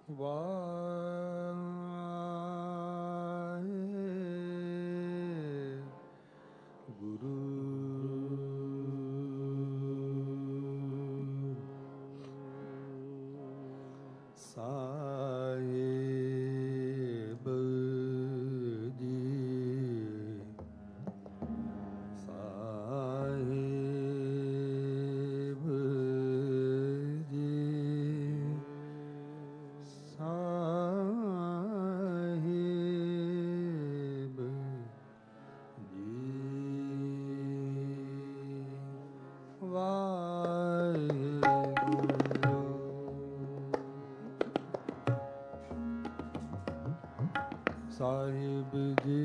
साहिब जी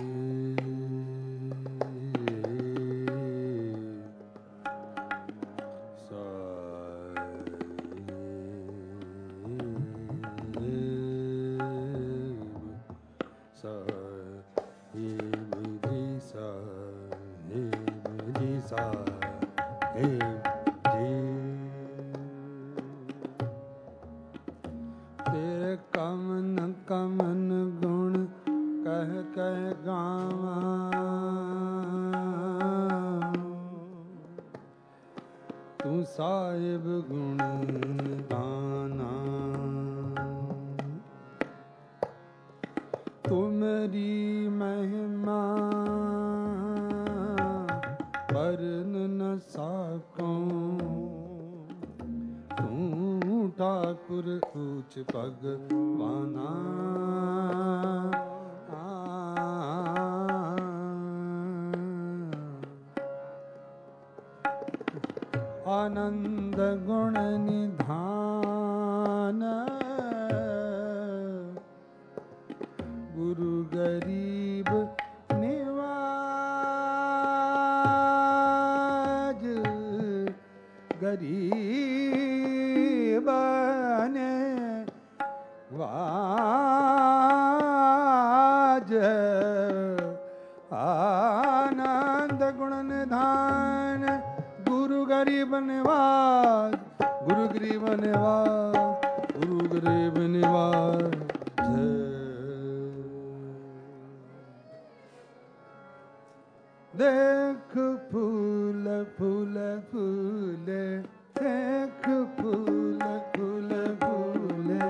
तेरे कमन कमन गुण कह कह गावा तू साहिब गुण गाना तू मेरी महिमा वरन न सकूं तू ठाकुर ऊंच भगवाना आनंद गुण निधान गुरु गरीब निवाज गरीब ने वाज आनंद गुण निधान गुरु गरीब निवाज गुरु गरीब निवाज गुरु गरीब निवाज देख फूल फूल फूले देख फूल फूल फूले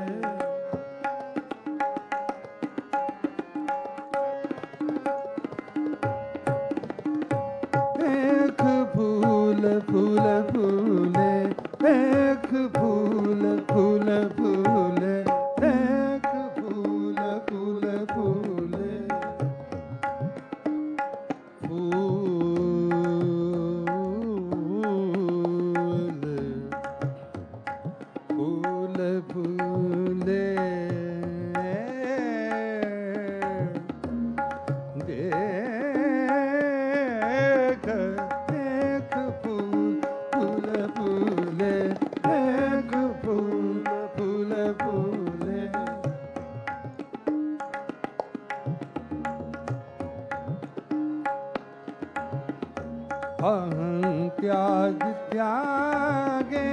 देख फूल फूल फूले देख फूल फूल फूले देख फूल फूल फूले फूल फूले देख देख फूल फूल फूले देख फूल फूल फूले अहं त्याग त्यागे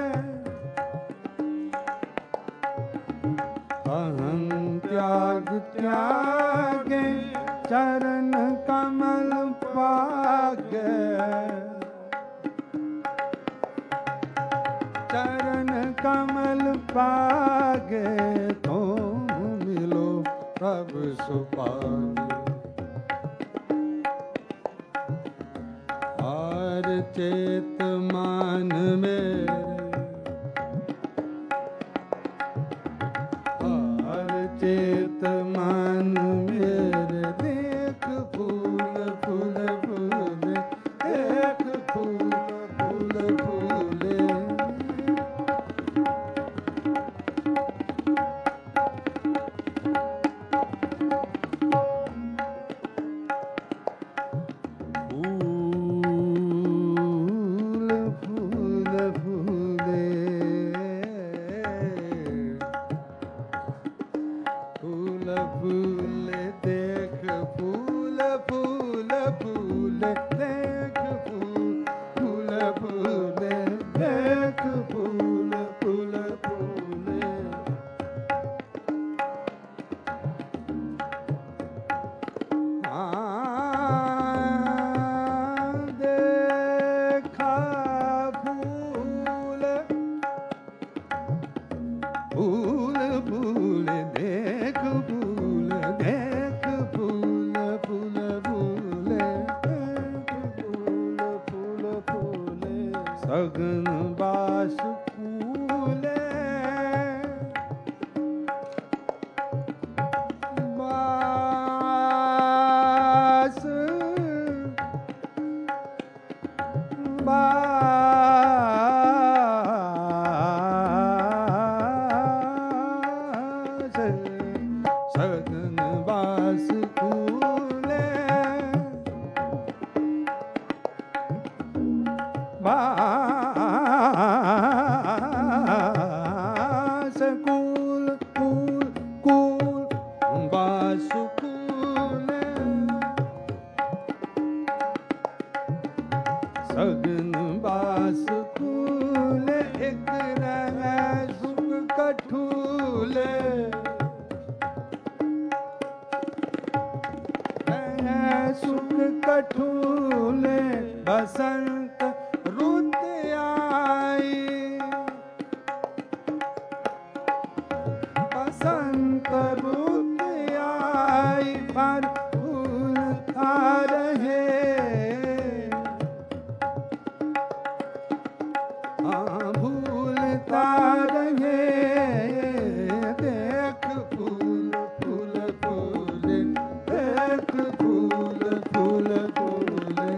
अहं त्याग त्यागे चरण कमल पागे चरण कमल पागे तुम मिलो तब सुपागे हर चेत मान मेरे हर चेत मान मेरे देख फूल फूल फूले देख फूल फूल फूले फूल फूले देख फूल फूल फूले देख फूल फूले देख फूल फूल फूले सगन बास फूले बास बास सगन बास फूले बास कूल कूल कूल बास कूले सगन बास कूले एक रह सुख कठूले सुख कठूले बसंत रुत आई बसंत रुत आई पर फूलता रहे भूलता रहे देख फूल फूल फूले देख फूल फूल फूले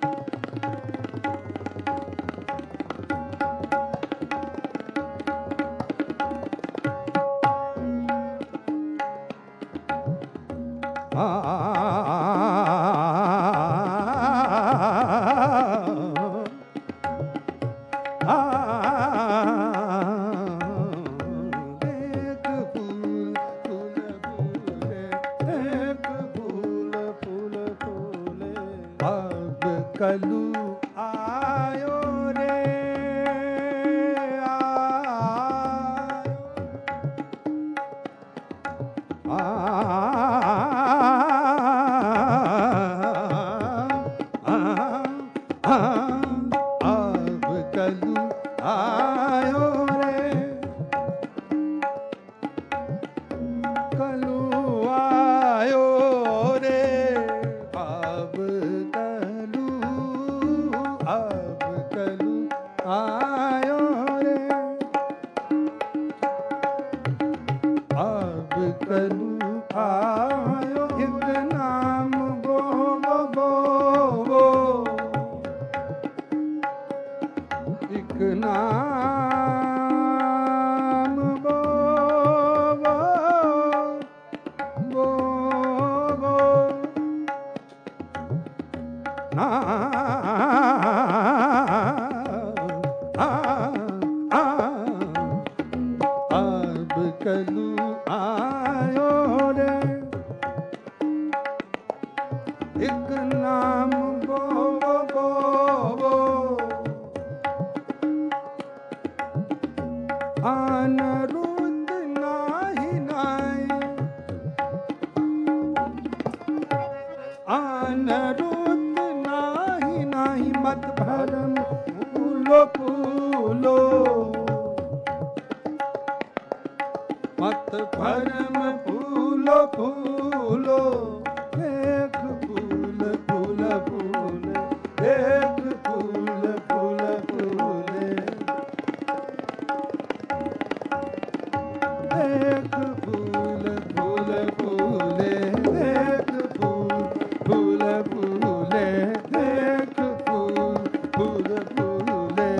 देख फूल फूल फूले देख फूल फूल फूले अब कलू आयो रे अब कलू आयो रे कलू आयो रे अब कलू आयो रे अब कलू आयो एक नाम बो बो बो एक नाम बो बो बो बो अब कलू आयो रे एक नाम बो बो बो अनरुद्ध नाही नाही अनरुद्ध नाही नाही मत भरम फूलो फूलो मत भरम फूलो फूलो देख फूल फूल फूले देख फूल फूल फूले देख फूल फूल फूले देख फूल फूल फूले देख फूल फूल फूले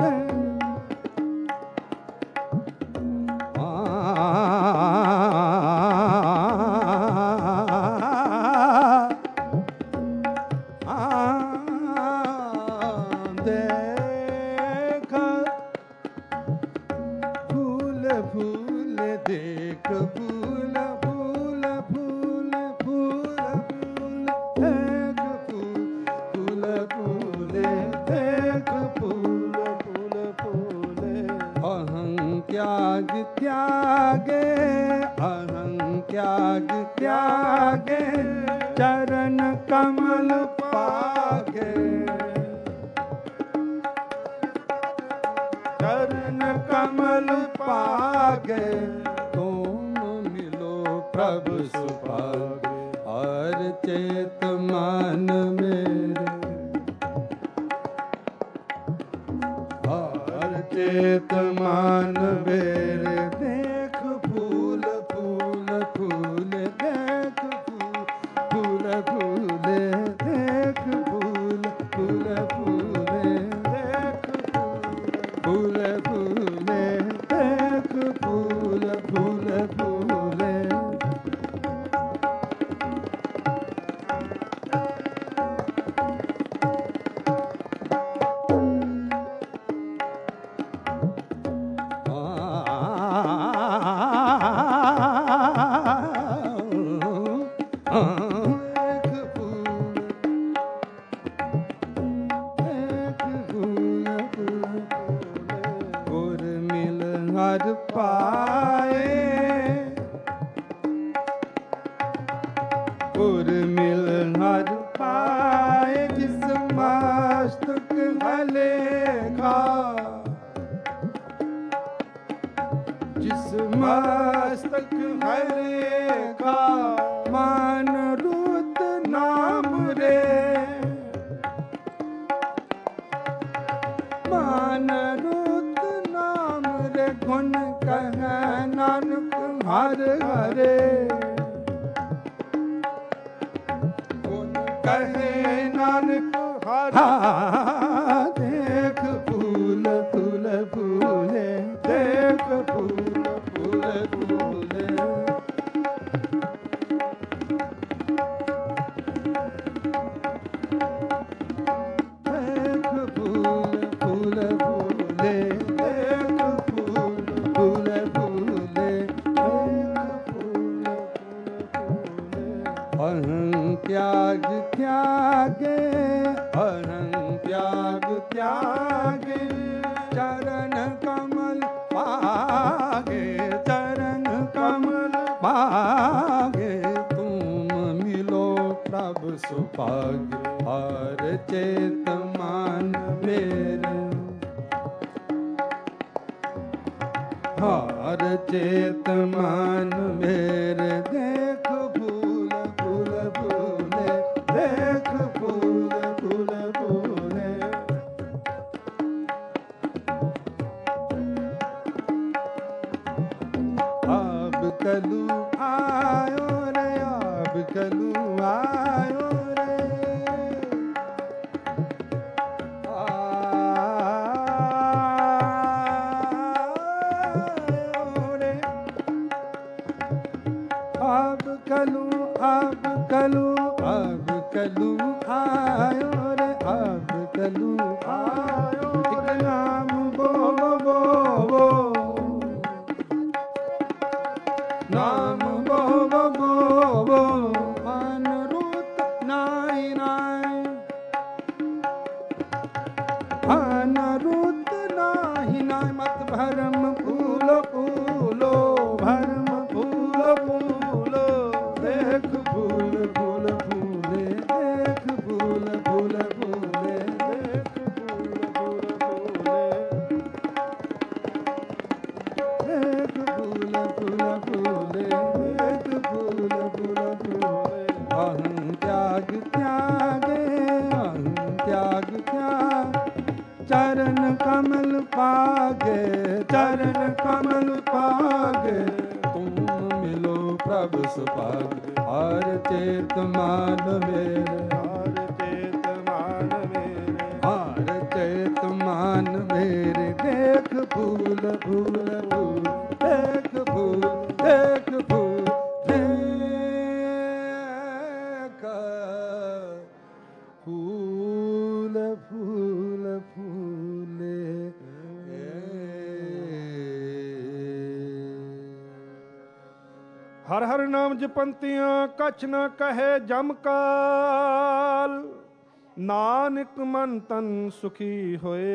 देख फूल फूल देख फूल फूल फूल फूल फूल देख फूल फूले देख फूल फूल फूले अहं त्याग त्यागे अहं त्याग त्यागे चरण कमल पागे चरण कमल पागे तुम मिलो प्रभु सुभागे हर चेत मन मेरे चेत मान मेरे देख फूल फूल फूल देख फूल फूले देख फूल फूल फूले देख फूल फूले देख फूल फूल फूले। हर हर नाम जपंतियां कछ न कहे जम काल, नानक मन तन सुखी होए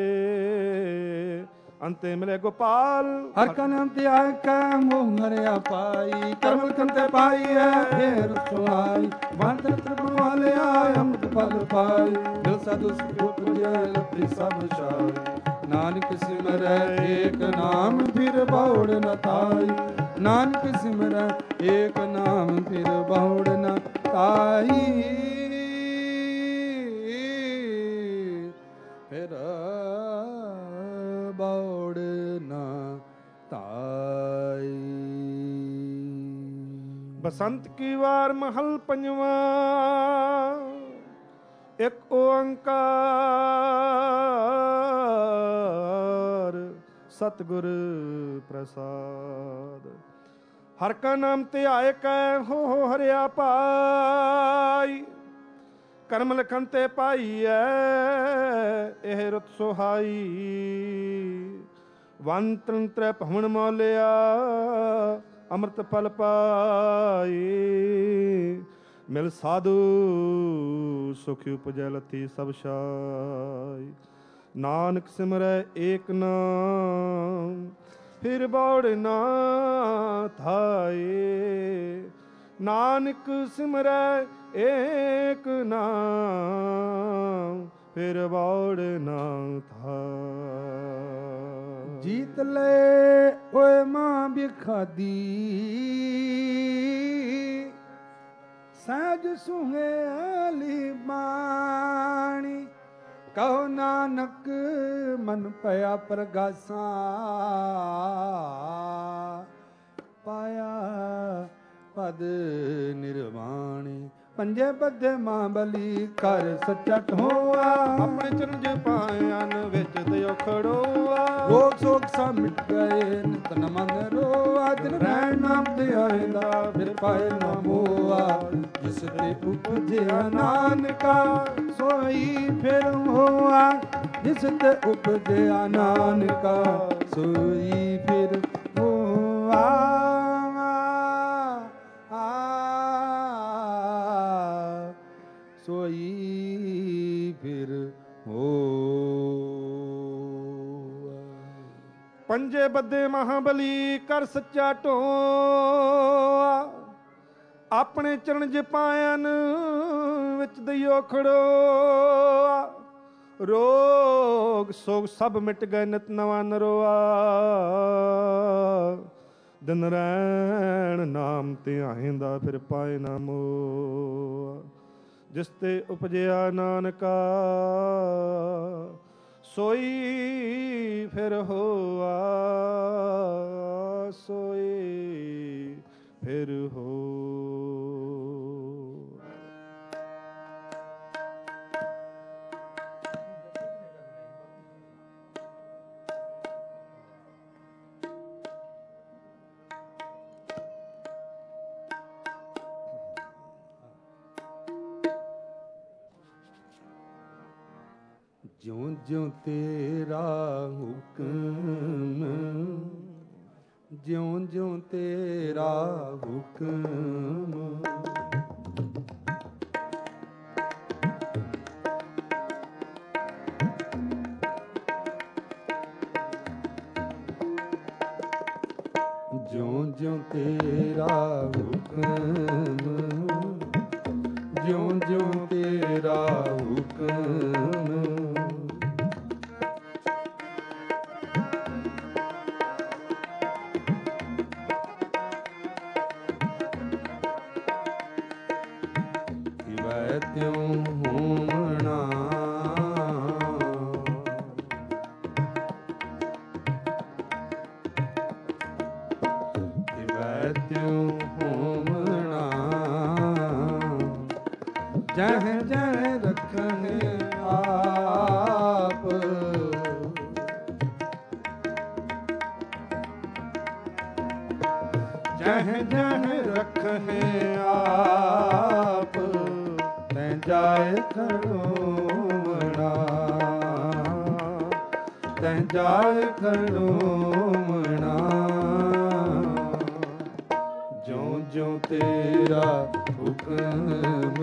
अंते मिले गोपाल। हर का नाम त्याग का मोह मरिया पाई, कर्म कंते पाई है फेर सुनाई। मंत्र त्रिभुवन आय अमृत फल पाई, दिल साधु सुख लपि सब शाई। नानक सिमर एक नाम फिर बहुड़ न ताई, नानक सिमर एक नाम फिर बहुड़ न ताई। फिर बहुड़ ਧਾਈ। ਬਸੰਤ ਕੀ ਵਾਰ ਮਹਲ ਪੰਜਵਾ, ਇੱਕ ਓੰਕਾਰ ਸਤਿਗੁਰ ਪ੍ਰਸਾਦ। ਹਰ ਕਾ ਨਾਮ ਧਿਆਏ ਕੈ ਹੋ ਹਰਿਆ ਭਾਈ। ਕਰਮ ਲਖਨ ਤੇ ਪਾਈਐ ਇਹ ਰੁਤ ਸੁਹਾਈ। ਵਨ ਤ੍ਰਨ ਤ੍ਰੈ ਭਵਨ ਮੌਲਿਆ ਅੰਮ੍ਰਿਤ ਫਲ ਪਾਈ। ਮਿਲ ਸਾਧੂ ਸੁਖ ਉਪਜੈ ਲਥੀ ਸਭ ਛਾਈ। ਨਾਨਕ ਸਿਮਰੈ ਏਕ ਨਾਮ ਫਿਰ ਬੌੜ ਨਾ ਥਾਏ। ਨਾਨਕ ਸਿਮਰੈ ਏਕ ਨਾਮ ਫਿਰ ਬੌੜ ਨਾ ਥਾਏ। ਜੀਤ ਲੈ ਓਏ ਮਾਂ ਬਿਖਾਦੀ ਸਹਿਜ ਸੁਹੇਲੀ ਬਾਣੀ। ਕਹੋ ਨਾਨਕ ਮਨ ਭਇਆ ਪ੍ਰਗਾਸਾ ਪਾਇਆ ਪਦ ਨਿਰਵਾਣੀ। ਪੰਜੇ ਬੱਧੇ ਮਾਂ ਬਲੀ ਕਰ ਸੱਚਾ ਢੋਆ। ਆਪਣੇ ਚਰਜ ਪਾਇਨ ਵਿੱਚ ਦਿਓ ਖੜੋਆ। ਰੋਗ ਸੋਗ ਸਭ ਮਿਟ ਗਏ ਨਿਤ ਮਨ ਰੋਆ। ਦਿਨ ਰਹਿਣ ਨਾਮ ਧਿਆਏ ਦਾ ਫਿਰ ਪਾਏ ਨਾ ਮੋਆ। ਜਿਸ ਤੇ ਉਪਜਿਆ ਨਾਨਕਾ ਸੋਈ ਫਿਰ ਹੋਆ। ਜਿਸ ਤੇ ਉਪਜਿਆ ਨਾਨਕਾ ਸੋਈ ਫਿਰ ਹੋਆ। ਸੋਈ ਫਿਰ ਪੰਜੇ ਬੱਧੇ ਮਹਾਬਲੀ ਕਰ ਸੱਚਾ ਢੋਆ। ਆਪਣੇ ਚਰਨ ਜ ਪਾਇਨ ਵਿੱਚ ਦਈਓ ਖੜੋਆ। ਰੋਗ ਸੋਗ ਸਭ ਮਿਟ ਗਏ ਨਿਤ ਨਵਾਂ ਨਰੋਆ। ਦਿਨ ਰਹਿਣ ਨਾਮ ਧਿਆਇਂਦਾ ਫਿਰ ਪਾਏ ਨਾ ਮੋਆ। ਜਿਸ ਤੇ ਉਪਜਿਆ ਨਾਨਕਾ ਸੋਈ ਫਿਰ ਹੋਆ। ਸੋਈ ਫਿਰ ਹੋ। ਜਿਉਂ ਜਿਉਂ ਤੇਰਾ ਹੁਕਮ, ਜਿਉਂ ਜਿਉਂ ਤੇਰਾ ਹੁਕਮ। ਜਿਉਂ ਜਿਉਂ ਤੇਰਾ ਹੁਕਮ, ਜਿਉਂ ਜਿਉਂ ਤੇਰਾ ਹੁਕਮ। ਤਿਉ ਹੋਮਣਾ ਤਿਵੈ ਤਿਉ ਹੋਮਣਾ। ਜਹ ਜਹ ਰਖਨੇ ਆਪ, ਜਹ ਜਹ ਰਖਨੇ ਆਪ। ਜਾਏ ਖੜੋਮਣਾ, ਤੈਂ ਜਾਏ ਖੜੋਮਣਾ। ਜਿਉਂ ਜਿਉਂ ਤੇਰਾ ਹੁਕਮ,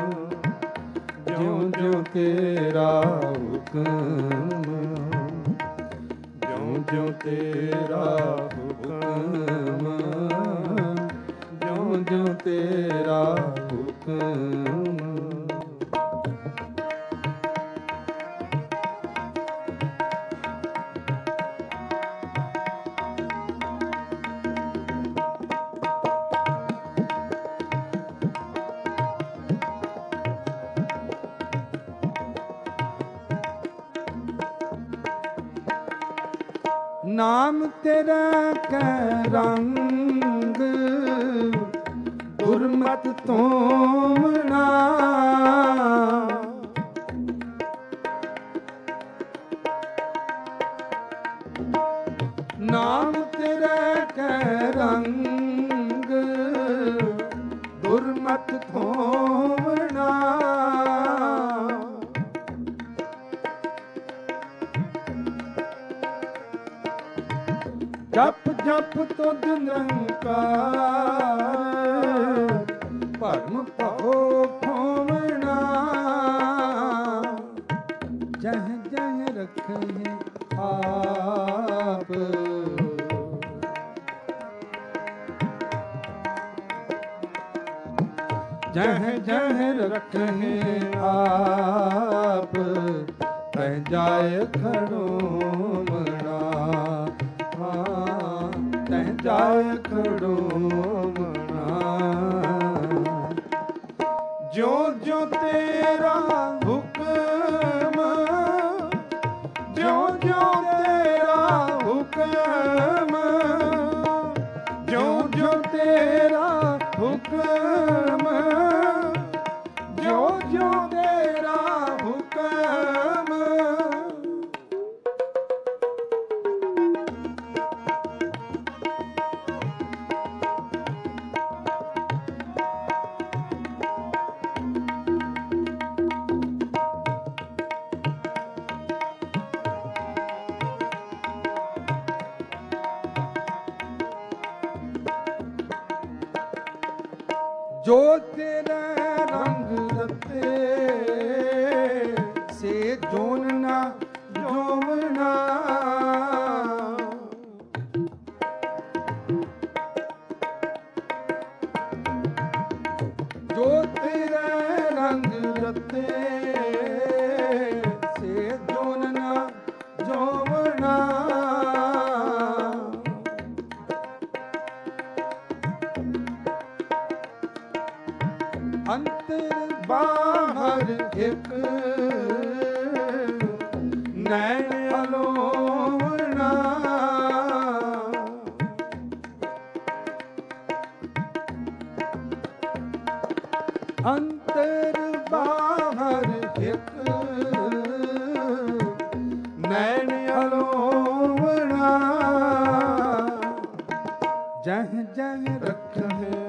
ਜਿਉਂ ਜਿਉਂ ਤੇਰਾ ਹੁਕਮ। ਜਿਉਂ ਜਿਉਂ ਤੇਰਾ ਹੁਕਮ, ਜਿਉਂ ਜਿਉਂ ਤੇਰਾ ਹੁਕਮ। ਨਾਮ ਤੇਰਾ ਕੈ ਰੰਗ ਗੁਰਮਤਿ ਤੋਮਣਾ। ਨਾਮ ਤੇਰਾ ਕੈ ਰੰਗ ਗੁਰਮਤਿ ਤੋਮਣਾ। ਜਪ ਜਪ ਤੁਧ ਨਿਰੰਕਾਰ ਭਰਮ ਭਉ ਖੋਵਣਾ। ਜਹ ਜਹ ਰਖੇ ਆਪ ਜਹ ਜਹ ਰਖੇ ਆਪ ਤਹਿ ਜਾਏ ਖੜੋਮਣਾ। ਤਹਿ ਜਾਏ ਖੜੋਮਣਾ। ਜੋ ਜੋ ਤੇਰਾ ਹੁਕਮ ਜੋ ਜੋ ਤੇਰਾ ਹੁਕਮ ਜੋ ਜੋ ਤੇਰਾ ਹੁਕਮ ਜੋ ਜੋ ਤੇਰਾ ਹੁਕਮ। ਜੋ ਤੇਰਾ ਰੰਗ ਰਤੇ ਸੇ ਜੋਨ ਨਾ ਜੋਵਣਾ। ਜੋ ਤੇਰਾ ਰੰਗ ਰਤੇ ਸੇ ਜੋਨ ਨਾ ਜੋਵਣਾ। ਅੰਤਰ ਬਾਹਰ ਇੱਕ ਨੈਣ ਅਲੋਵਣਾ। ਅੰਤਰ ਬਾਹਰ ਇੱਕ ਨੈਣ ਅਲੋਵਣਾ। ਜਹ ਜਹ ਰਖੇ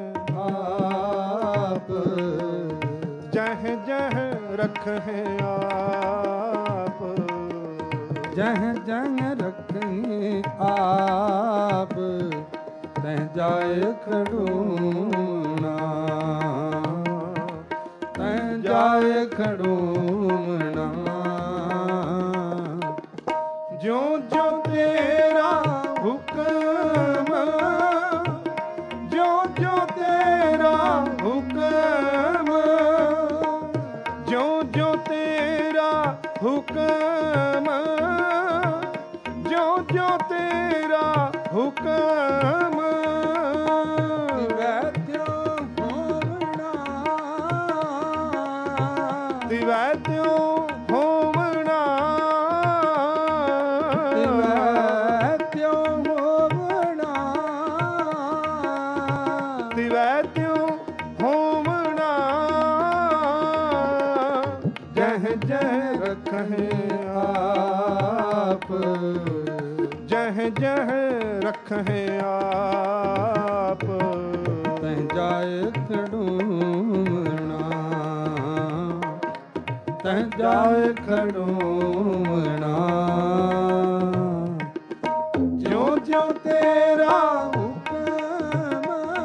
ਆਪ ਜਹ ਜਹ ਰਖੇ ਆਪ ਜਹ ਜਹ ਰਖੇ ਆਪ ਤਹਿ ਜਾਏ ਖੜੋਮਣਾ। ਤਹਿ ਜਾਏ ਖੜੋਮਣਾ। ਜੋ ਜੋ ਤੇਰਾ ਹੁਕਮ ਜੋ ਜੋ ਤੇਰਾ ਹੁਕਮ ਜੋ ਜੋ ਤੇਰਾ ਹੁਕਮ ਜੋ ਜੋ ਤੇਰਾ ਹੁਕਮ। ਦਿਵੈ ਤਿਉ ਹੋਵਣਾ ਦਿਵੈ ਤਿਉ ਹੋਵਣਾ ਦਿਵੈ ਤਿਉ ਹੋਵਣਾ ਦਿਵੈ ਤਿਉ ਹੋਵਣਾ। ਜਹ ਜਹ ਰਖੇ ਆਪ ਜਹ ਜਹ ਰਖੇ ਆਪ ਤਹਿ ਜਾਏ ਖੜੋਮਣਾ। ਤਹਿ ਜਾਏ ਖੜੋਮਣਾ। ਜੋ ਜੋ ਤੇਰਾ ਹੁਕਮ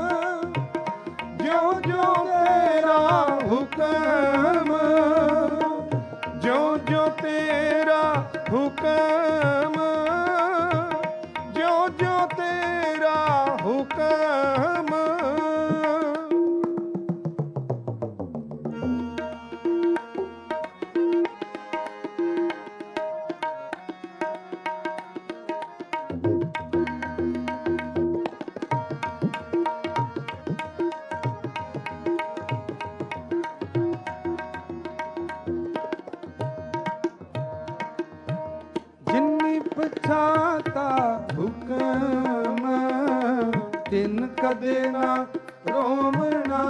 ਜੋ ਜੋ ਤੇਰਾ ਹੁਕਮ ਜੋ ਜੋ ਤੇਰਾ ਹੁਕਮ ਜੋ ਜੋ ਤੇਰਾ ਹੁਕਮ। ਜਿਨਿ ਪਛਾਤਾ ਹੁਕਮ ਤਿਨ ਕਦੇ ਨਾ ਰੋਵਣਾ।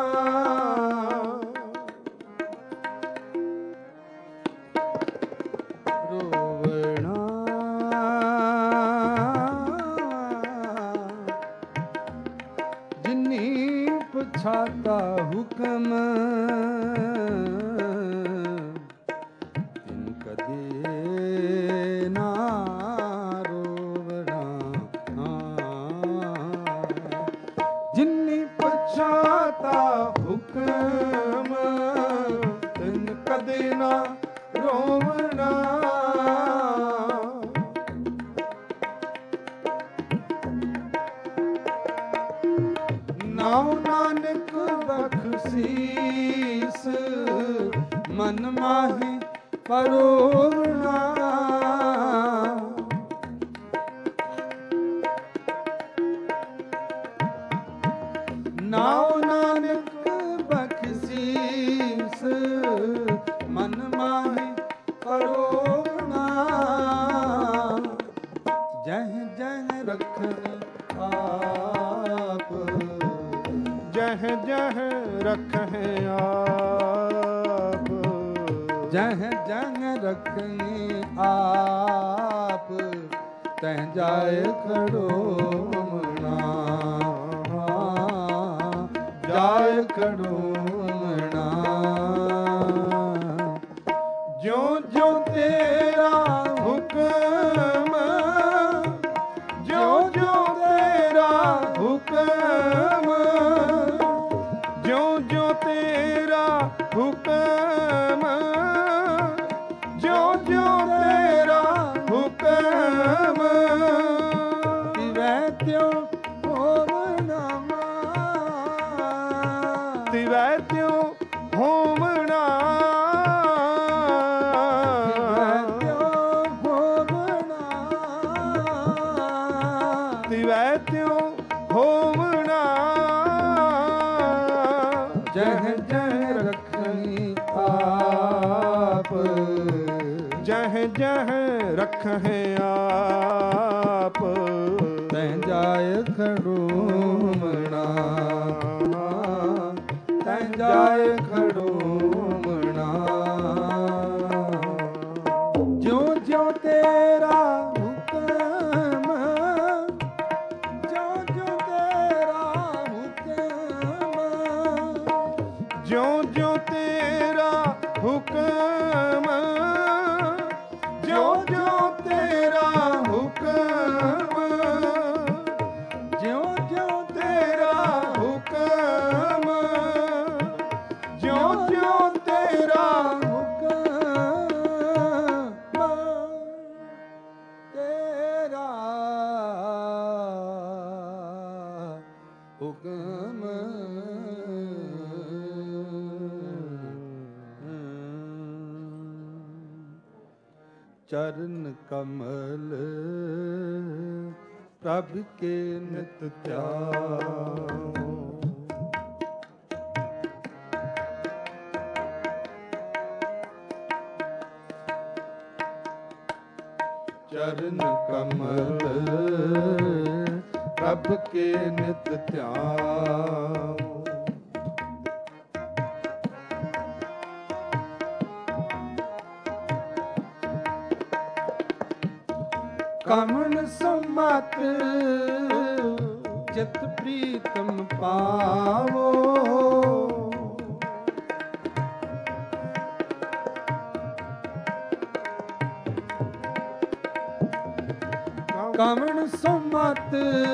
ਪਛਾਤਾ ਹੁਕਮ ਤਿਨ ਕਦੇ ਨਾ ਰੋਵਣਾ। ਜਿਨੀ ਪਛਾਤਾ ਹੁਕਮ ਤਿਨ ਕਦੇ ਨਾ ਰੋਵਣਾ। ਨਾਉ ਨਾਨਕ ਬਖਸ਼ੀਸ ਮਨ ਮਾਹੀ ਪਰੋਵਣਾ। ਨਾਉ ਨਾਨਕ ਬਖਸ਼ੀਸ ਮਨ ਮਾਹੀ ਪਰੋਵਣਾ। ਜਹ ਜਹ ਰਖਨ ਆਪ ਜਹ ਜਹ ਰਖਹਿ ਆਪ। ਜਹ ਜਹ ਰਖਹਿ ਆਪ ਤਹਿ ਜਾਏ ਖੜੋਮਣਾ। ਜਾਏ ਖੜੋਮਣਾ। ਜਿਉ ਜਿਉ ਤੇਰਾ ਹੁਕਮ ਜਿਉ ਜਿਉ ਤੇਰਾ ਹੁਕਮ ਜਿਉ ਜਿਉ ਤੇਰਾ ਹੁਕਮ ਜਿਉ ਜਿਉ ਤੇਰਾ ਹੁਕਮ ਤਿਵੈ ਤਿਉ ਹੋਵਣਾ। ਤਿਵੈ ਤਿਉ ਹੋਵਣਾ। ਤਿਵੈ ਤਿਉ ਹੋਵਣਾ। ਜਹ ਜਹ ਰਖਨੀ ਆਪ ਜਹ ਜਹ ਰਖਹਿ ਆਪ ਤਹਿ ਜਾਏ ਖੜੋਮਣਾ। ਤਹਿ ਜਾਏ ਖੜੋਮਣਾ। ਜਿਉ ਜਿਉ ਤੇਰਾ ਹੁਕਮ ਜਿਉ ਜਿਉ ਤੇਰਾ ਹੁਕਮ ਜਿਉ ਜਿਉ ਤੇਰਾ ਹੁਕਮ ਜਿਉ ਜਿਉ ਤੇਰਾ ਹੁਕਮ ਜਿਉ ਜਿਉ ਤੇਰਾ ਹੁਕਮ ਜਿਉ ਜਿਉ ਤੇਰਾ ਹੁਕਮ ਤੇਰਾ ਹੁਕਮ ਚਰਨ ਕਮਲ ਪ੍ਰਭ ਕੇ ਨਿਤ ਧਿਆਓ। ਚਰਨ ਕਮਲ ਪ੍ਰਭ ਕੇ ਨਿਤ ਧਿਆਓ। ਕਮਨ ਸਮਤ ਚਿਤ ਪ੍ਰੀਤਮ ਪਾਵੋ। ਕਮਨ ਸਮਤ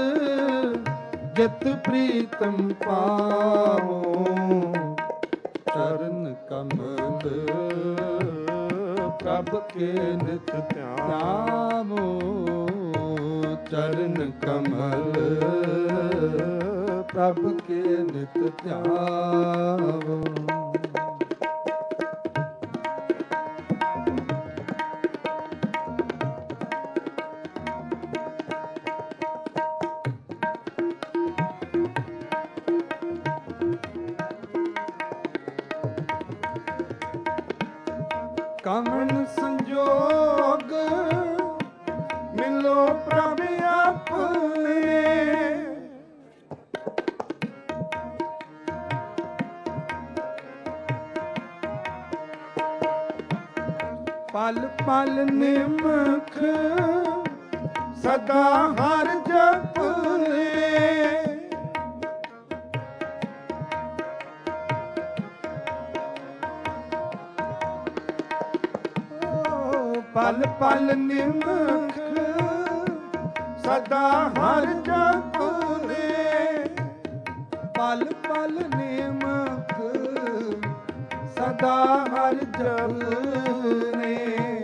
ਜਿਤ ਪ੍ਰੀਤਮ ਪਾਵੋ। ਚਰਨ ਕਮਲ ਪ੍ਰਭ ਕੇ ਨਿਤ ਧਿਆਵੋ। ਚਰਨ ਕਮਲ ਪ੍ਰਭ ਕੇ ਨਿਤ ਧਿਆਵੋ। ਕਮਨ ਸੰਜੋਗ ਪਲ ਨਿਮਖ ਸਦਾ ਹਰ ਜਪਨੇ। ਪਲ ਪਲ ਨਿਮਖ ਸਦਾ ਹਰ ਜਪਨੇ। ਪਲ ਪਲ ਨਿਮਖ ਸਦਾ ਹਰ ਜਪਨੇ।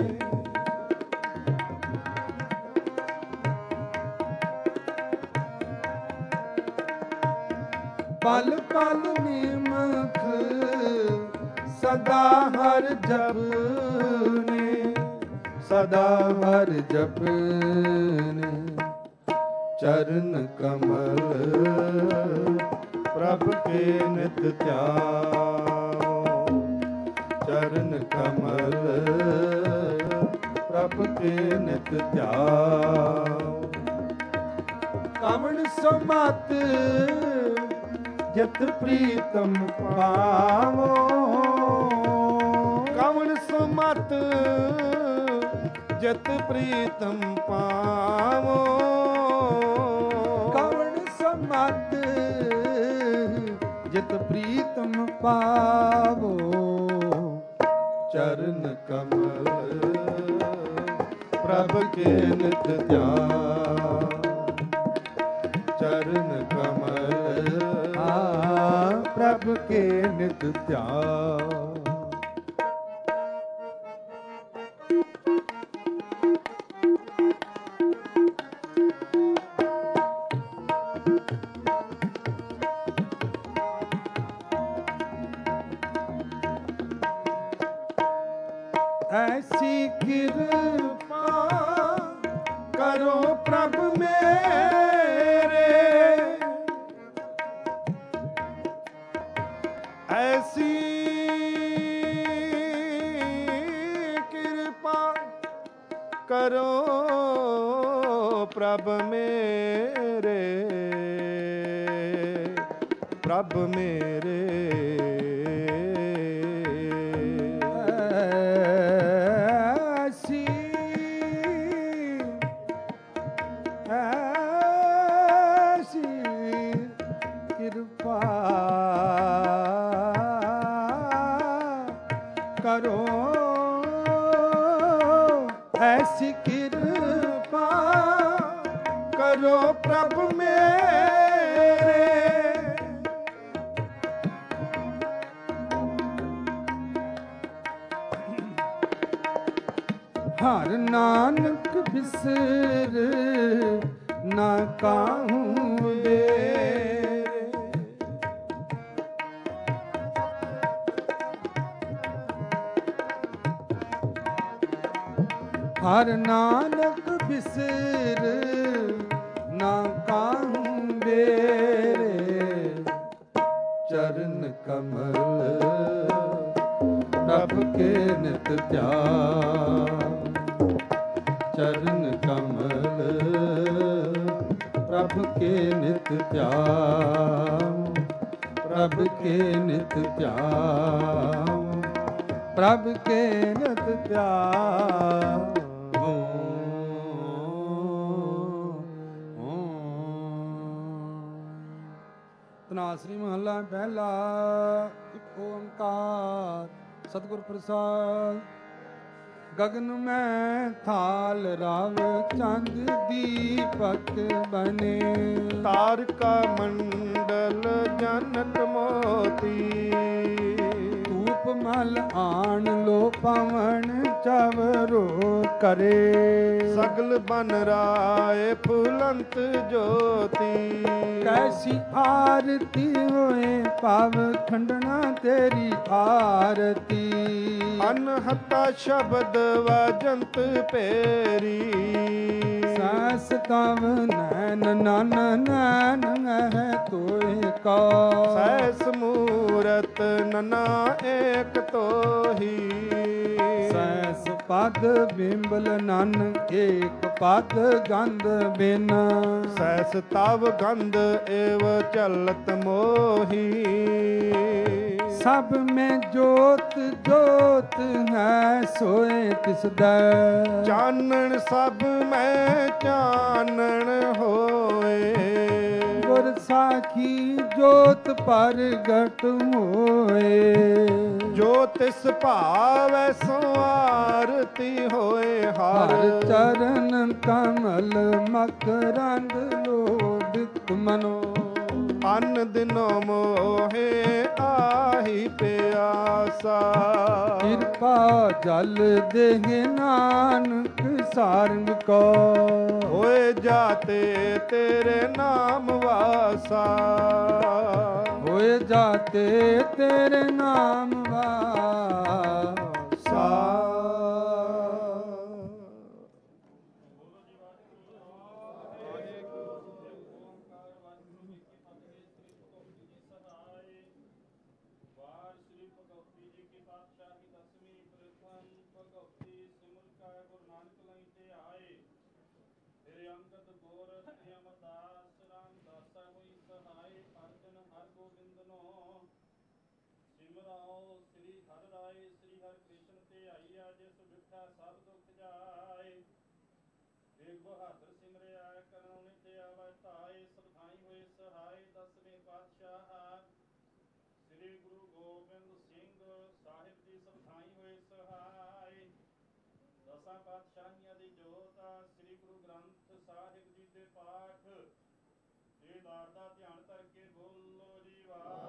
ਪਲ ਪਲ ਨਿਮਖ ਸਦਾ ਹਰ ਜਪਨੇ। ਸਦਾ ਹਰ ਜਪਨੇ। ਚਰਨ ਕਮਲ ਪ੍ਰਭ ਕੇ ਨਿਤ ਧਿਆਓ। ਚਰਨ ਕਮਲ ਪ੍ਰਭ ਕੇ ਨਿਤ ਧਿਆਓ। ਕਵਣ ਸਮਤ ਜਤ ਪ੍ਰੀਤਮ ਪਾਵੋ। ਕਵਣ ਸਮਤ ਜਤ ਪ੍ਰੀਤਮ ਪਾਵੋ। ਕਵਣ ਸਮਤ ਜਤ ਪ੍ਰੀਤਮ ਪਾਵੋ। ਚਰਨ ਕਮਲ ਪ੍ਰਭ ਕੇ ਨਿਤ ਧਿਆਓ। ਚਰਨ ਕਮਲ ਪ੍ਰਭ ਕੇ ਨਿਤ ਧਿਆਓ। ਐਸੀ ਕਿਰਪਾ ਕਰੋ ਪ੍ਰਭ ਮੇਰੇ। ਐਸੀ ਕਿਰਪਾ ਕਰੋ ਪ੍ਰਭ ਮੇਰੇ। ਪ੍ਰਭ ਮੇਰੇ। ਕਰੋ ਐਸੀ ਕਿਰਪਾ ਕਰੋ ਪ੍ਰਭ ਮੇਰੇ। ਹਰ ਨਾਨਕ ਬਿਸਰ ਨਾ ਕਾਹੂ ਦੇ। ਹਰ ਨਾਨਕ ਬਿਸਰ ਨਾ ਕਾਹੂ ਮੇਰੇ। ਚਰਨ ਕਮਲ ਪ੍ਰਭ ਕੇ ਨਿਤ ਧਿਆਓ। ਚਰਨ ਕਮਲ ਪ੍ਰਭ ਕੇ ਨਿਤ ਧਿਆਓ। ਪ੍ਰਭ ਕੇ ਨਿਤ ਧਿਆਓ। ਪ੍ਰਭ ਕੇ ਨਿਤ ਧਿਆਓ। ਧਨਾਸਰੀ ਮਹੱਲਾ ਪਹਿਲਾ। ਇੱਕ ਓੰਕਾਰ ਸਤਿਗੁਰ ਪ੍ਰਸਾਦ। ਗਗਨ ਮੈਂ ਥਾਲ ਰਵ ਚੰਦ ਦੀਪਕ ਬਨੇ। ਤਾਰਕਾ ਮੰਡਲ ਜਨਕ ਮੋਤੀ। ਧੂਪ ਮਲ ਆਣ ਲੋ ਪਵਨ ਚਵਰੋ ਕਰੇ। ਸਗਲ ਬਨ ਰਾਏ ਫੁਲੰਤ ਜੋਤੀ। ਕੈਸੀ ਆਰਤੀ ਹੋਏ ਪਾਵ ਖੰਡਣਾ ਤੇਰੀ ਆਰਤੀ। ਅਨਹਤਾ ਸ਼ਬਦ ਵਾਜੰਤ ਪੇਰੀ। ਸਾਸ ਤਵ ਨੈਨ ਨਨ ਨੈਨ ਹੈ ਤੋਏ ਕਾ। ਸੈਸ ਮੂਰਤ ਨਨਾ ਏਕ ਤੋਹੀ। ਸੈਸ ਪਦ ਬਿੰਬਲ ਨਨ ਏਕ ਪਦ ਗੰਧ ਬਿਨ। ਸੈਸ ਤਵ ਗੰਧ ਏਵ ਚਲਤ ਮੋਹੀ। ਸਭ ਮੈਂ ਜੋਤ ਜੋਤ ਹੈ ਸੋਏ ਤਿਸ ਦਾ। ਚਾਨਣ ਸਭ ਮੈਂ ਚਾਨਣ ਹੋਏ। ਗੁਰ ਸਾਖੀ ਜੋਤ ਪ੍ਰਗਟ ਹੋਏ। ਜੋ ਤਿਸ ਭਾਵੈ ਸੋ ਆਰਤੀ ਹੋਏ। ਹਰ ਚਰਨ ਕਮਲ ਮਕਰੰਦ ਲੋਭਿਤ ਮਨੋ। ਅਨ ਦਿਨੋ ਮੋਹੇ ਆਹੀ ਪਿਆਸਾ। ਕਿਰਪਾ ਜਲ ਦੇਹ ਨਾਨਕ ਸਾਰੰਗ ਕੋ। ਹੋਏ ਜਾਤੇ ਤੇਰੇ ਨਾਮ ਵਾਸਾ। ਹੋਏ ਜਾਤੇ ਤੇਰੇ ਨਾਮ ਵਾਸਾ। ਬਹਾਦਰ ਸਿਮਰਿਆ ਕਰਉ ਨਿਤ ਆਵੈ ਧਾਇ। ਸਭਾਈ ਹੋਏ ਸਹਾਇ ਦਸਵੇਂ ਪਾਤਸ਼ਾਹ ਸ੍ਰੀ ਗੁਰੂ ਗੋਬਿੰਦ ਸਿੰਘ ਸਾਹਿਬ ਜੀ। ਸਭਾਈ ਹੋਏ ਸਹਾਇ ਦਸਾਂ ਪਾਤਸ਼ਾਹੀਆਂ ਦੀ ਜੋਤ ਸ੍ਰੀ ਗੁਰੂ ਗ੍ਰੰਥ ਸਾਹਿਬ ਜੀ ਦੇ ਪਾਠ ਦੀਦਾਰ ਦਾ ਧਿਆਨ ਕਰਕੇ ਬੋਲੋ ਜੀ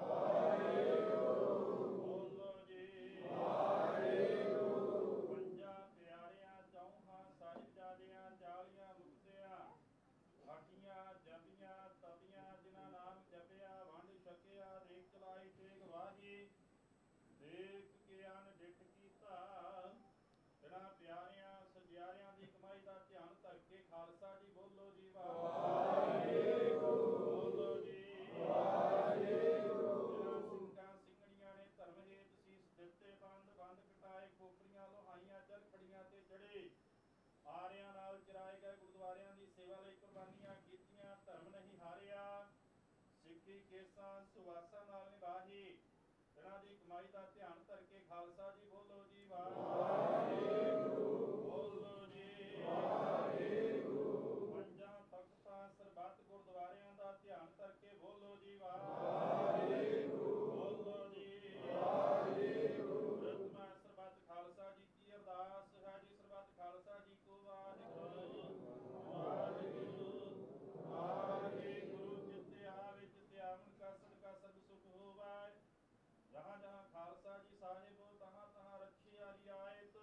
ਵਾਹਿਗੁਰੂ। ਬੋਲੋ ਜੀ ਵਾਹਿਗੁਰੂ। ਪੰਜਾਂ ਪਿਆਰਿਆਂ ਚੌਹਾਂ ਸਾਹਿਬਜ਼ਾਦਿਆਂ 40 ਮੁਕਤਿਆਂ 8 ਜਪੀਆਂ ਤਪੀਆਂ ਜਿਨ੍ਹਾਂ ਨਾਮ ਜਪਿਆ ਵੰਡ ਛਕਿਆ ਦੇਖ ਚਲਾਈ ਤੇਗ ਵਾਹੀ ਦੇਖ ਕੇ ਅਨ ਡਿਠ ਕੀਤਾ। ਇਹਨਾਂ ਪਿਆਰਿਆਂ ਸਜਿਆਰਿਆਂ ਦੀ ਕਮਾਈ ਦਾ ਧਿਆਨ ਧਰ ਕੇ ਖਾਲਸਾ ਜੀ ਬੋਲੋ ਜੀ ਵਾਹਿਗੁਰੂ। ਬੋਲੋ ਜੀ ਵਾਹਿਗੁਰੂ। ਜਿਹਨਾਂ ਸਿੰਘਾਂ ਸਿੰਘਣੀਆਂ ਨੇ ਧਰਮ ਹੇਤ ਸੀਸ ਦਿੱਤੇ ਬੰਦ ਬੰਦ ਕਟਾਏ ਖੋਪਰੀਆਂ ਲੋਹਾਈਆਂ ਚਰਖੜੀਆਂ ਤੇ ਚੜੇ ਆਰਿਆਂ ਨਾਲ ਚਰਾਏ ਗਏ ਗੁਰਦੁਆਰਿਆਂ ਦੀ ਸੇਵਾ ਲਈ ਕੁਰਬਾਨੀਆਂ ਕੀਤੀਆਂ ਧਰਮ ਨਹੀਂ ਹਾਰਿਆ ਸਿੱਖੀ ਕੇਸਾਂ ਸੁਵਾਸਾਂ ਨਾਲ ਨਿਭਾਹੀ। ਇਹਨਾਂ ਦੀ ਕਮਾਈ ਦਾ ਧਿਆਨ ਧਰ ਕੇ ਖਾਲਸਾ ਜੀ ਬੋਲੋ ਜੀ ਵਾਹਿਗੁਰੂ। ਬੋਲੋ ਜੀ ਵਾਹਿਗੁਰੂ। ਪੰਜਾਂ ਤਖਤਾਂ ਸਰਬੱਤ ਗੁਰਦੁਆਰਿਆਂ ਦਾ ਧਿਆਨ ਧਰ ਕੇ ਬੋਲੋ ਜੀ ਵਾਹਿਗੁਰੂ। ਬੋਲੋ ਜੀ ਵਾਹਿਗੁਰੂ। ਰਤਨਾ ਸਰਬੱਤ ਖਾਲਸਾ ਜੀ ਕੀ ਅਰਦਾਸ ਹੈ ਜੀ। ਸਰਬੱਤ ਖਾਲਸਾ ਜੀ ਕੋ ਵਾਹਿਗੁਰੂ ਵਾਹਿਗੁਰੂ ਵਾਹਿਗੁਰੂ। ਜਿੱਤੇ ਆਵੇ ਜਿੱਤੇ ਆਵਣ ਕਾ ਸਦਕਾ ਸਭ ਸੁਖ ਹੋਵੈ। ਜਹਾਂ ਜਹਾਂ ਖਾਲਸਾ ਜੀ ਸਾਹਿਬ ਤਹਾਂ ਤਹਾਂ ਰੱਖਿਆ ਰਿਆਇਤ।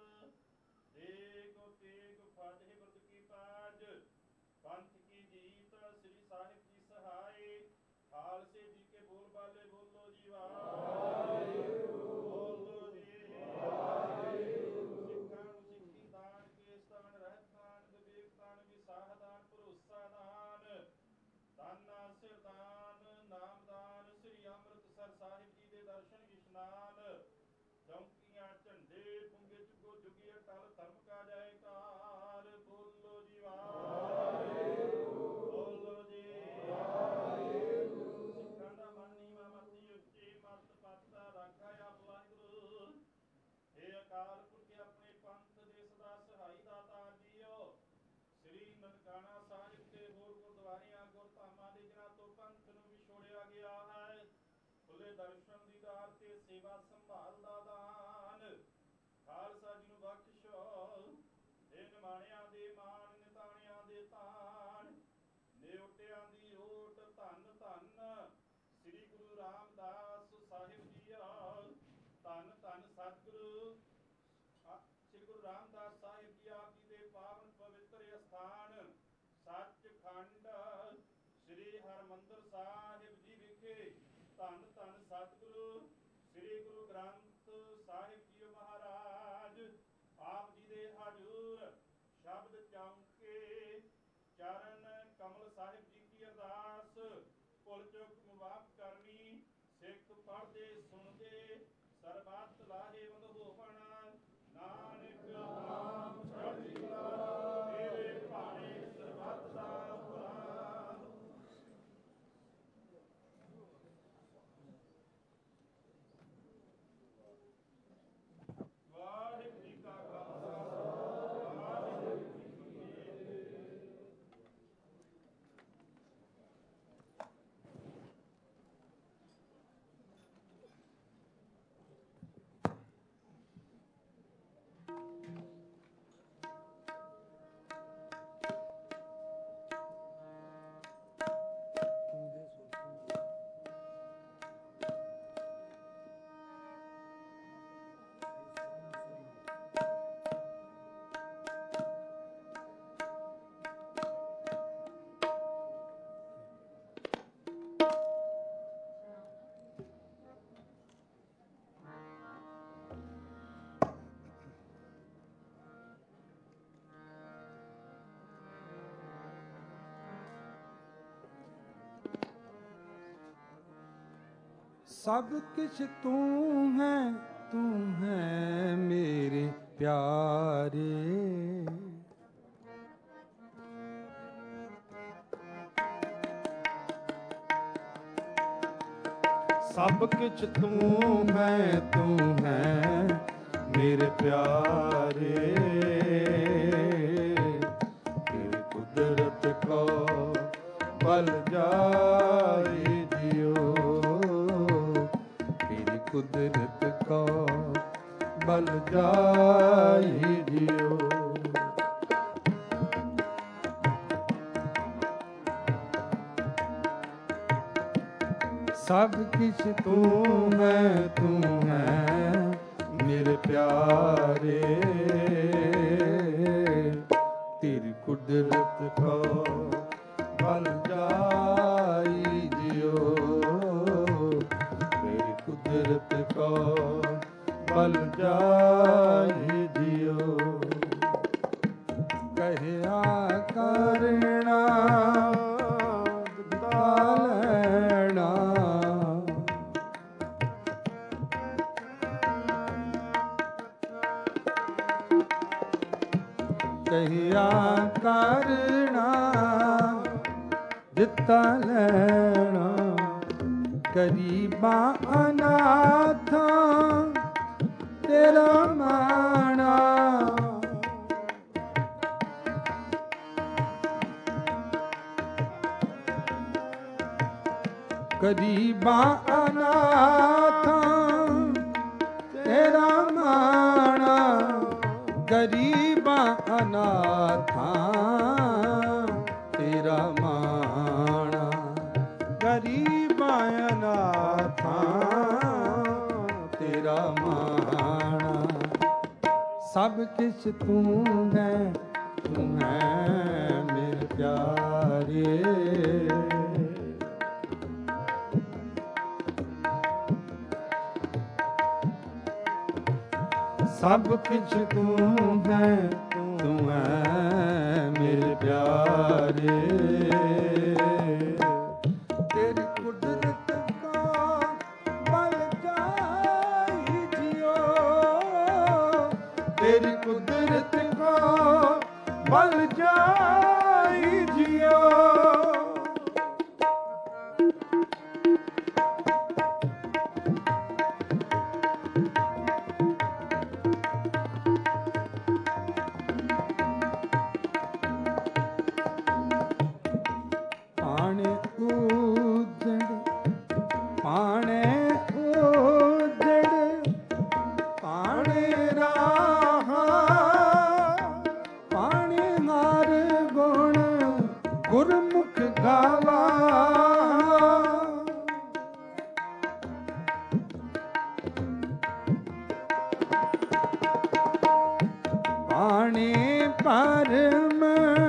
ਦੇਗ ਤੇਗ ਫਤਿਹ ਬੁਰਦ ਕੀ ਪਾਜ ਪੰਥ ਕੀ ਜੀਤ ਸ੍ਰੀ ਸਾਹਿਬ ਜੀ ਸਹਾਈ। ਖਾਲਸੇ ਜੀ ਕੇ ਬੋਲ ਬਾਲੇ ਬੋਲੋ ਜੀ ਵਾਹਿਗੁਰੂ। ਬੋਲੋ ਜੀ ਵਾਹਿਗੁਰੂ। ਸਿੱਖਾਂ ਨੂੰ ਸਿੱਖੀ ਦਾਨ ਕੇਸ ਦਾਨ ਰਹਿਤ ਦਾਨ ਵਿਵੇਕ ਦਾਨ ਵਿਸਾਹ ਦਾਨ ਭਰੋਸਾ ਦਾਨ ਦਾਨਾ ਸਿਰ ਦਾਨ ਨਾਮ ਦਾਨ ਸ੍ਰੀ ਅੰਮ੍ਰਿਤਸਰ ਸਾਹਿਬ ਜੀ ਦੇ ਦਰਸ਼ਨ ਇਸ਼ਨਾਨ ਚੌਂਕੀਆਂ ਝੰਡੇ ਪੁੰਗੇ ਚੁਗੋ ਜੁਗੀ ਅਟਲ ਧਰਮ ਕਾ ਜੈਕਾਰ। ਬੋਲੋ ਜੀ ਵਾਹਿਗੁਰੂ। ਬੋਲੋ ਜੀ ਵਾਹਿਗੁਰੂ। ਸਿੱਖਾਂ ਦਾ ਮਨ ਨੀਵਾਂ ਮਤੀ ਉੱਚੀ ਮਤ ਪਤ ਦਾ ਰਾਖਾ ਆਪ ਵਾਹਿਗੁਰੂ। ਇਹ ਅਕਾਲ ਪੁਰਖ ਆਪਣੇ ਪੰਥ ਦੇ ਸਦਾ ਸਹਾਈ ਦਾਤਾਰ ਜੀਓ। ਸ੍ਰੀ ਨਨਕਾਣਾ ਸਾਹਿਬ ਤੇ ਹੋਰ ਗੁਰਦੁਆਰਿਆਂ ਗੁਰਧਾਮਾਂ ਦੇ ਜਿਨ੍ਹਾਂ ਤੋਂ ਪੰਥ ਨੂੰ ਵਿਛੋੜਿਆ ਗਿਆ ਹੈ ਖੁੱਲੇ ਦਰਸ਼ਨ ਦੀਦਾਰ ਤੇ ਸੇਵਾ ਸੰਭਾਲ ਦਾ ਦਾਨ ਖਾਲਸਾ ਜੀ ਨੂੰ ਬਖਸ਼ੋ। ਇਹ ਨਿਮਾਣਿਆਂ ਦੇ ਮਾਣ ਨਿਤਾਣਿਆਂ ਦੇ ਤਾਣ ਨਿਉਟਿਆਂ ਦੀ ਓਟ ਧੰਨ ਧੰਨ ਸ੍ਰੀ ਗੁਰੂ ਰਾਮਦਾਸ ਸਾਹਿਬ ਜੀਓ। ਧੰਨ ਧੰਨ ਸਤਿਗੁਰੂ ਸ੍ਰੀ ਗੁਰੂ ਰਾਮਦਾਸ ਸਾਹਿਬ ਜੀ ਆਪ ਜੀ ਦੇ ਪਾਵਨ ਪਵਿੱਤਰ ਅਸਥਾਨ ਸੱਚਖੰਡ ਸ੍ਰੀ ਹਰਿਮੰਦਰ ਸਾਹਿਬ ਜੀ ਵਿਖੇ ਧੰਨ ਧੰਨ ਸਤਿਗੁਰੂ ਸ੍ਰੀ ਗੁਰੂ ਗ੍ਰੰਥ ਸਾਹਿਬ ਜੀ ਮਹਾਰਾਜ ਆਪ ਜੀ ਦੇ ਹਜ਼ੂਰ ਸ਼ਬਦ ਚੌਂਕੇ ਚਰਨ ਕਮਲ ਸਾਹਿਬ ਜੀ ਕੀ ਅਰਦਾਸ ਭੁੱਲ ਚੁੱਕ ਮੁਆਫ ਕਰਨੀ। ਸਿੱਖ ਪੜ੍ਹਦੇ ਸੁਣਦੇ ਸਰਬੱਤ ਲਾਹੇਵੰਦ ਹੋਵਣ। ਨਾਨਕ ਨਾਮ ਚੜ੍ਹਦੀ ਕਲਾ ਤੇਰੇ ਭਾਣੇ ਸਰਬੱਤ ਦਾ ਭਲਾ। सब किछ तू है मेरे प्यारे। सब किछ तू है मेरे प्यारे। तेरी कुदरत को बल जाए जियो, तेरी कुदरत को बल जाए जियो। सब किछ तू है मेरे प्यारे। तेरी कुदरत को बल जाई जियो, तेरी कुदरत को बल जाई जियो। कहया करना लेना, कहया करना ਦਿੱਤਾ ਲੈਣਾ। ਗਰੀਬਾਂ ਅਨਾਥਾਂ ਤੇਰਾ ਮਾਣਾ। ਗਰੀਬਾਂ ਅਨਾਥਾਂ ਤੇਰਾ ਮਾਣਾ। ਗਰੀਬਾਂ ਅਨਾਥਾਂ ਤੇਰਾ ਮਾਣਾ। ਗਰੀਬਾਂ ਅਨਾਥਾਂ ਤੇਰਾ ਮਾਣਾ। ਸਭ ਕਿਛ ਤੂੰ ਹੈ ਮੇਰੇ ਪਿਆਰੇ। ਸਭ ਕਿਛ ਤੂੰ ਹੈ ਮੇਰੇ ਪਿਆਰੇ। ਤੇਰੀ ਕੁਦਰਤ ਕਾ ਬਲ ਜਾਈ ਜਿਓ, तेरी कुदरत को बल जाई जियो। ਪਾਣੇ ਉਜੜ ਪਾਣੇ ਉਜੜ ਪਾਣੇ ਰਾਹਾਂ। ਪਾਣੇ ਹਰ ਗੁਣ ਗੁਰਮੁਖ ਗਾਵਾ। ਪਾਣੇ ਪਰਮ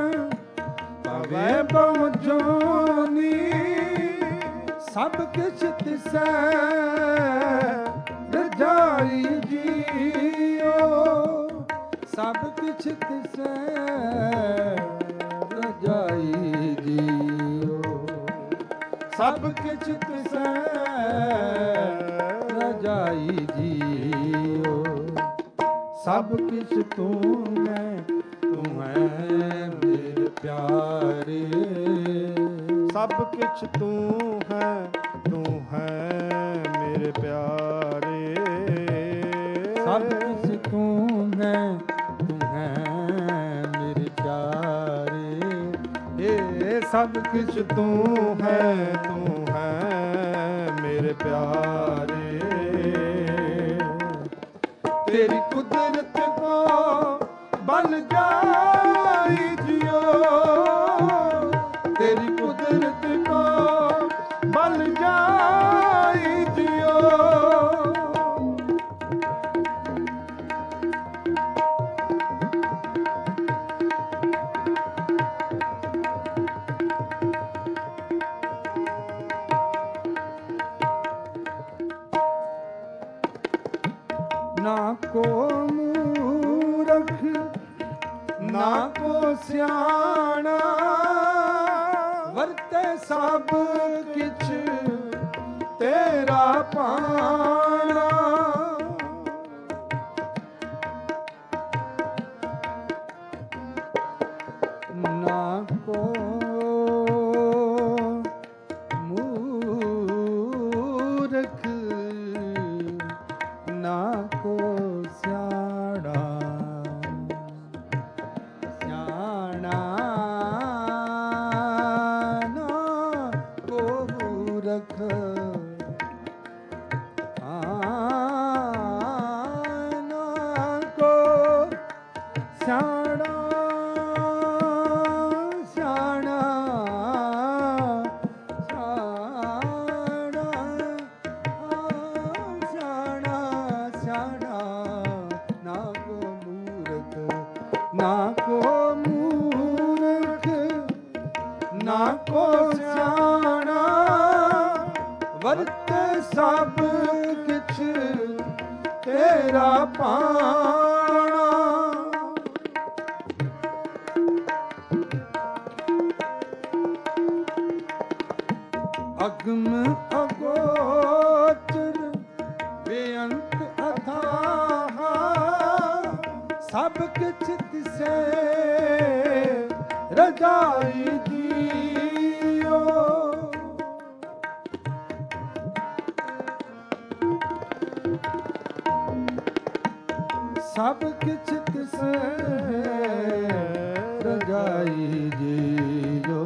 ਪਵੈ ਬਹੁ ਜੋਨੀ। ਸਭ ਕਿਛ ਤਿਸੈ ਰਜਾਈ ਜੀਓ, ਸਭ ਕਿਛ ਤਿਸੈ ਰਜਾਈ ਜੀਓ। ਸਭ ਕਿਛ ਤਿਸੈ ਰਜਾਈ ਜੀਓ। ਸਭ ਕਿਛ ਤੂੰ ਹੈ ਮੇਰੇ ਪਿਆਰੇ। सब किछ तू है मेरे प्यारे। ਸਭ ਕਿਛ ਤੂੰ ਹੈ ਮੇਰੇ ਪਿਆਰੇ। ਇਹ ਸਭ किछ तू है मेरे प्यारे। ਤੇਰੀ ਕੁਦਰਤ ਕੋ ਬਲ ਜਾਈ ਜਿਓ, ਤੇਰੀ ਕੁਦਰਤ ਕੋ बल जाई जियो। ਨਾ ਕੋ ਮੂਰਖ ਨਾ ਕੋ ਸਿਆਣਾ। ਵਰਤੇ ਸਭ ਕਿਛ ਤੇਰਾ ਪਾਣਾ। ਨਾ ਕੋ ਮੂਰਖ ਨਾ ਕੋ ਸਿਆਣਾ, ਸਿਆਣਾ ਨਾ ਕੋ ਮੂਰਖ ਨਾ ਕੋ ਸਿਆਣਾ, ਸਿਆਣਾ ਸਿਆਣਾ ਸਿਆਣਾ ਸਿਆਣਾ ਨਾ ਕੋ ਮੂਰਖ, ਨਾ ਕੋ ਮੂਰਖ ਨਾ ਕੋ ਸਿਆਣਾ, ਵਰਤ ਸਭ ਕਿਛ ਤੇਰਾ ਪਾਣਾ। ਅਗਮ ਅਗੋਚਰ ਬੇਅੰਤ ਅਥਾਹ, ਸਭ ਕਿਛ ਤਿਸੈ ਰਜਾਈ ਜੀਓ। ਸਭ ਕਿਛ ਤਿਸੈ ਰਜਾਈ ਜੀਓ।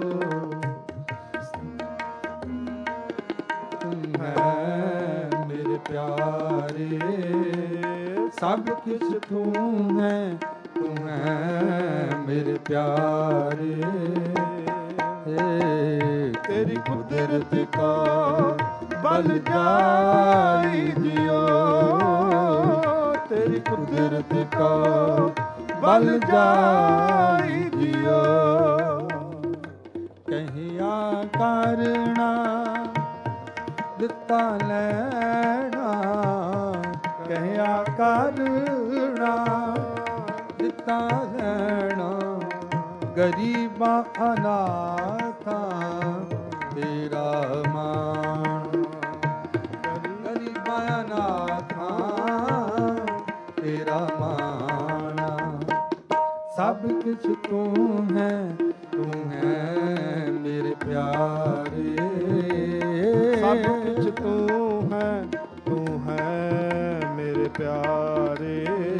ਮੇਰੇ ਪਿਆਰੇ ਸਭ ਕੁਛ ਤੂੰ ਹੈ, ਤੂੰ ਹੈ ਮੇਰੇ ਪਿਆਰੇ। ਤੇਰੀ ਕੁਦਰਤ ਕਾ ਬਲ ਜਾਈ ਜਿਓ, ਤੇਰੀ ਕੁਦਰਤ ਕਾ ਬਲ ਜਾਈ ਜਿਓ। ਕਹਿਆ ਕਰਨਾ ਦਿੱਤਾ ਲੈਣਾ, ਕਹਿਆ ਕਰਨਾ ਦਿੱਤਾ ਲੈਣਾ। ਗਰੀਬਾਂ ਅਨਾਥਾਂ ਤੇਰਾ ਮਾਣ, ਗਰੀਬਾਂ ਅਨਾਥਾਂ ਤੇਰਾ ਮਾਣ। ਸਭ ਕੁਛ ਤੂੰ ਹੈ, ਤੂੰ ਹੈ ਮੇਰੇ ਪਿਆਰੇ। ਸਭ ਕੁਛ ਤੂੰ ਹੈ, ਤੂੰ ਹੈ ਮੇਰੇ ਪਿਆਰੇ।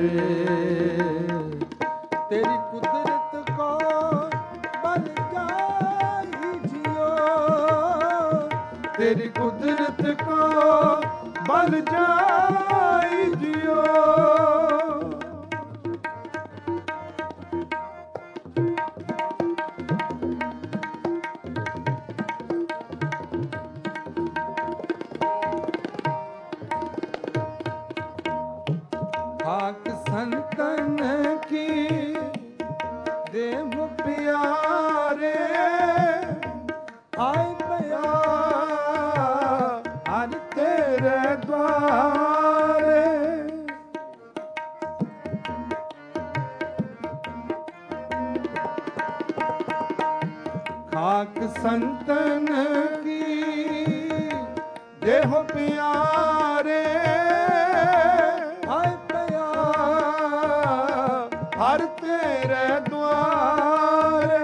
ਤੇਰੀ ਕੁਦਰਤ ਕੋ ਬਲ ਜਾਈ ਜਿਓ, ਤੇਰੀ ਕੁਦਰਤ ਕੋ ਬਲ ਜਾਈ ਜਿਓ। खाक संतन की देव प्यारे, आए पया हर तेरे द्वारे। खाक संतन की देह प्यारे, आए पया हर तेरे द्वारे।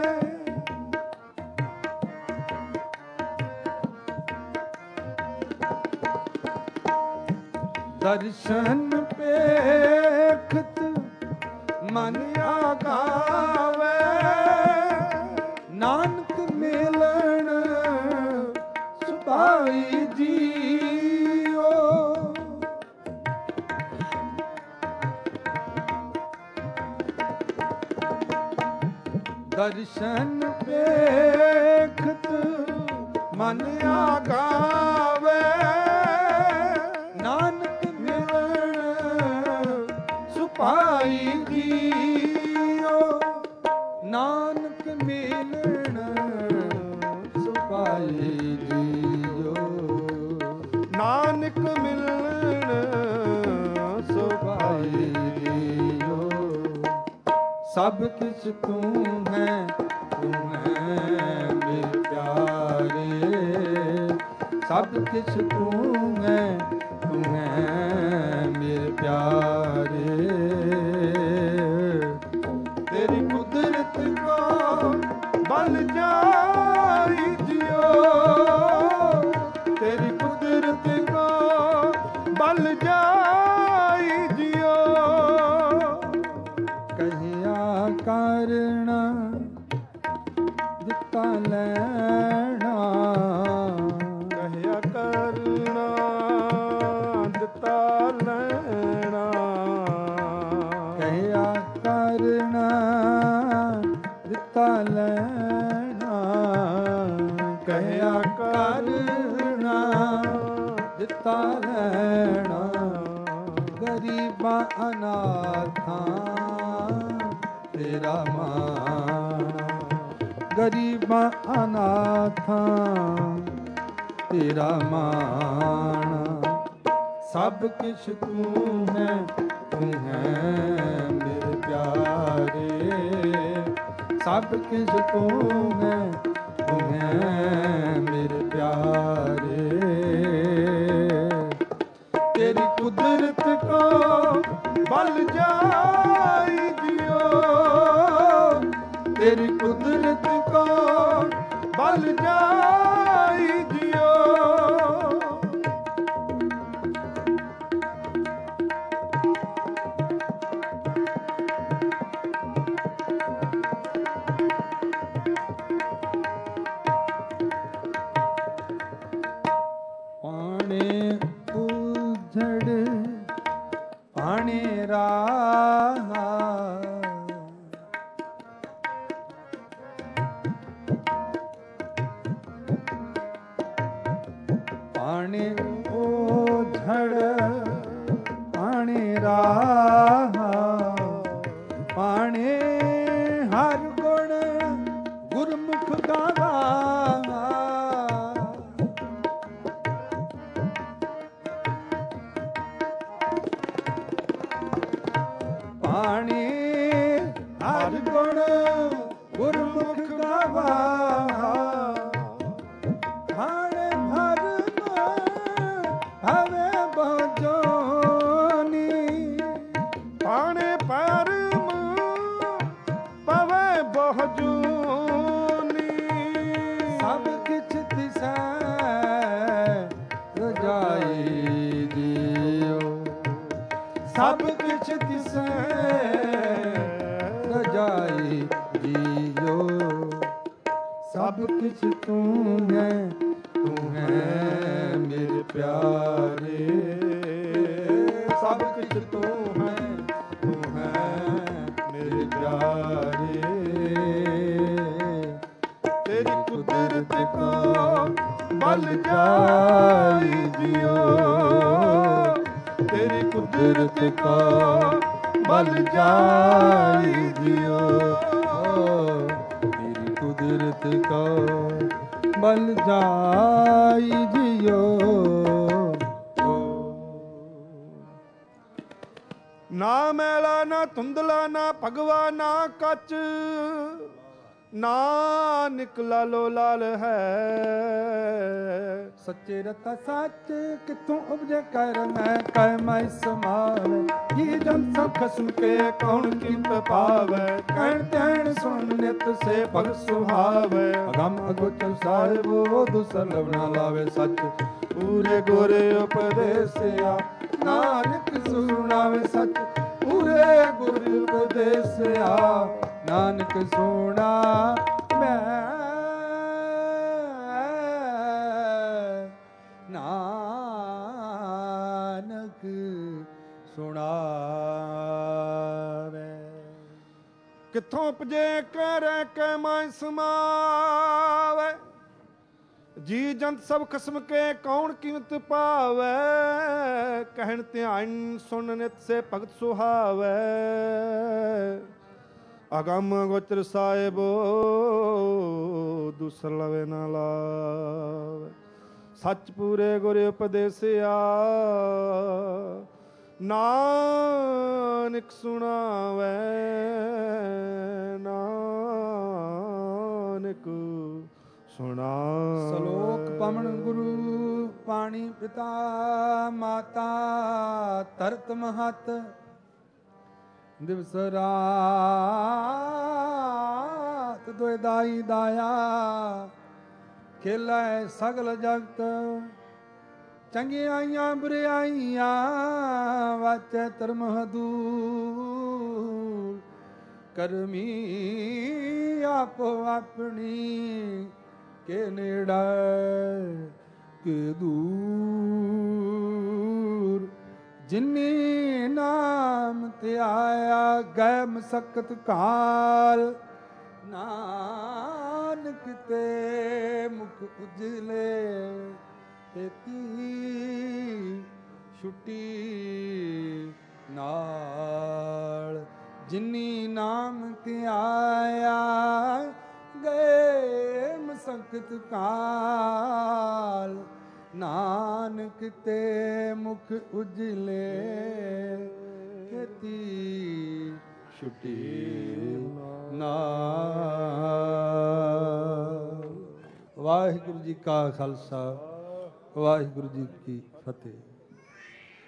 दर्शन पेखत मन आगावे, नानक मिलन सुभाई जियो। दर्शन पेखत मन आगावे, नानक मिलन सुभाई जियो। नानक मिलन सुभाई जियो, ਨਾਨਕ ਮਿਲਣ सुभाई जियो। सब किछ तू है, तू है मेरे प्यारे। ਸਭ ਕਿਛ ਤੂੰ ਹੈ ਮੇਰੇ ਪਿਆਰੇ। ਤੇਰੀ ਕੁਦਰਤ ਕੋ ਬਲ ਜਾਈ ਜਿਓ, ਤੇਰੀ ਕੁਦਰਤ ਕੋ ਬਲ ਜਾਈ ਜਿਓ। ਕਹਿਆ ਕਰਣਾ ਦਿੱਤਾ ਲੈਣਾ, ਕਹਿਆ ਕਰਨਾ ਦਿੱਤਾ ਲੈਣਾ, ਕਹਿਆ ਕਰਣਾ ਦਿੱਤਾ ਲੈਣਾ, ਕਹਿਆ ਕਰਨਾ ਦਿੱਤਾ ਲੈਣਾ। ਗਰੀਬਾਂ ਅਨਾਥਾਂ ਤੇਰਾ ਮਾਣਾ, ਗਰੀਬਾਂ ਅਨਾਥਾਂ ਤੇਰਾ ਮਾਣਾ। ਸਭ ਕਿਛ ਤੂੰ ਹੈ ਮੇਰੇ ਪਿਆਰੇ। ਸਭ ਕਿਛ ਤੂੰ ਹੈ ਮੇਰੇ ਪਿਆਰੇ। ਤੇਰੀ ਕੁਦਰਤ ਕੋ ਬਲ ਜਾਈ ਜਿਓ, ਤੇਰੀ ਕੁਦਰਤ ਕੋ ਬਲ ਜਾਈ ਜਿਓ। ਪਾਣੇ ਉਜੜ ਪਾਣੇ ਰਾਹ, ਪਾਣੇ ਉਜੜ ਪਾਣੇ ਰਾਹ, ਪਾਣੇ ਹਰ ਗੁਣ ਗੁਰਮੁਖ ਗਾਵਾ। ਪਾਣੀ ਹਰ ਗੁਣ ਗੁਰਮੁਖ ਗਾਵਾ, ਹਾਣੇ ਭਰਮ ਹਵੇ ਬਜੋਨੀ। ਪਾਣੇ ਪਰਮ ਪਵੇ ਬਹੁ ਜੂਨੀ। ਸਭ ਕਿਛ ਤਿਸੈ ਰਜਾਈ ਦਿਓ, ਸਭ ਕਿਛ ਤਿਸੈ ਰਜਾਈ ਜੀਓ। ਸਭ ਕਿਛ ਤੂੰ ਹੈ ਮੇਰੇ ਪਿਆਰੇ। ਸਭ ਕਿਛ ਤੂੰ ਹੈ ਮੇਰੇ ਪਿਆਰੇ। ਤੇਰੀ ਕੁਦਰਤ ਕੋ ਬਲ ਜਾਈ ਜਿਓ, ਤੇਰੀ ਕੁਦਰਤ ਕੋ ਬਲ ਜਾਈ ਜਿਓ। ਤੇਰੀ ਕੁਦਰਤ ਕੋ ਬਲ ਜਾਈ ਜਿਓ। ਨਾ ਮੈਲਾ ਨਾ ਧੁੰਦਲਾ ਨਾ ਭਗਵਾ ਨਾ ਕੱਚ, ਨਾਨਕ ਲਾਲੋ ਲਾਲ ਹੈ। ਸੱਚੇ ਰਤਾ ਸੱਚ ਕਿਥੋਂ ਉਪਜੇ ਕਰ ਮੈਂ ਸਮਾਵੇ। ਜੀ ਜਨ ਸਭ ਖਸਮ ਕੇ ਕੌਣ ਕੀਮਤ ਪਾਵੇ। ਕਹਿਣ ਤੈਣ ਸੁਣ ਨਿਤ ਸੇ ਭਗਤ ਸੁਹਾਵੇ। ਅਗੰਮ ਅਗੋਚਰ ਸਾਹਿਬੋ ਦੁਸਰ ਲਵਣਾ ਲਾਵੇ ਸੱਚ। ਪੂਰੇ ਗੁਰ ਉਪਦੇਸਿਆ ਨਾਨਕ ਸੁਣਾਵੇ ਸੱਚ। ਪੂਰੇ ਗੁਰ ਉਪਦੇਸਿਆ ਨਾਨਕ ਸੁਣਾ ਮੈਂ। ਨਾਨਕ ਸੁਣਾਵੇ। ਕਿੱਥੋਂ ਉਪਜੇ ਕਰੈ ਕੈ ਮੈਂ ਸਮਾਵੇ। ਜੀ ਜੰਤ ਸਭ ਖਸਮ ਕੇ ਕੌਣ ਕੀਮਤ ਪਾਵੇ। ਕਹਿਣ ਧਿਆਨ ਸੁਣ ਨਿਤ ਸੇ ਭਗਤ ਸੁਹਾਵੇ। ਅਗੰਮ ਗੋਚਰ ਸਾਹਿਬੋ ਦੁਸਰ ਲਵੇ ਨਾ ਲਾਵੇ। ਸੱਚ ਪੂਰੇ ਗੁਰ ਉਪਦੇਸਿਆ ਨਾਨਕ ਸੁਣਾਵੇ। ਨਾਨਕ ਸੁਣਾ। ਸਲੋਕ ਪਵਨ ਗੁਰੂ ਪਾਣੀ ਪਿਤਾ ਮਾਤਾ ਤਰਤ ਮਹਤ ਦਿਵਸ ਰਾਤ ਦੁਇ ਦਾਈ ਦਾਇਆ ਖੇਲੇ ਸਗਲ ਜਗਤ ਚੰਗਿਆਈਆਂ ਬੁਰਿਆਈਆਂ ਵਾਚੈ ਧਰਮ ਹਦੂਰ ਕਰਮੀ ਆਪੋ ਆਪਣੀ ਕੇ ਨੇੜਾ ਕੇ ਦੂਰ ਜਿਨੀ ਨਾਮ ਤੇ ਆਇਆ ਗਏ ਮਸਕਤ ਕਾਲ ਨਾਨਕ ਤੇ ਮੁਖ ਉਜਲੇ ਤੇਤੀ ਛੁੱਟੀ ਨਾਲ ਜਿਨੀ ਨਾਮ ਤੇ ਆਇਆ ਗਏ ਮਸਕਤ ਕਾਲ ਨਾਨਕ ਤੇ ਮੁਖ ਉਜਲੇ ਖੇਤੀ ਛੁੱਟੀ ਨਾਲ। ਵਾਹਿਗੁਰੂ ਜੀ ਕਾ ਖਾਲਸਾ ਵਾਹਿਗੁਰੂ ਜੀ ਕੀ ਫਤਿਹ।